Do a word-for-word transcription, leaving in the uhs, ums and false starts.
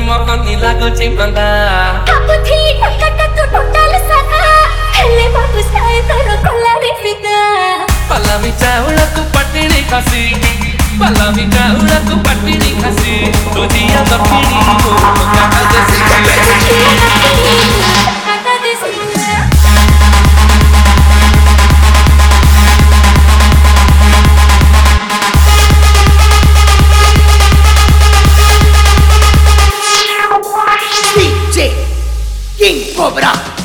ମହନି ଲାଗୁଛି ମାନ୍ଦା ଭାବୁଥିଲି ଟଙ୍କାଟା ତୁ ଟୋଟାଲ ସାଧା ହେଲେ ବାବୁ ସାଏ ତୋର କଲାରେ ଫିଦା ପଲାମି ଚାଉଳକୁ ପଟିଣି ଖସି ପଲାମି ଚାଉଳକୁ ପଟିଣି ଖସି ତୁଜିଆ ଦକ୍ଷିଣୀ କାକା ଦେଶୀ କାକା ଦେଶୀ D J King Cobra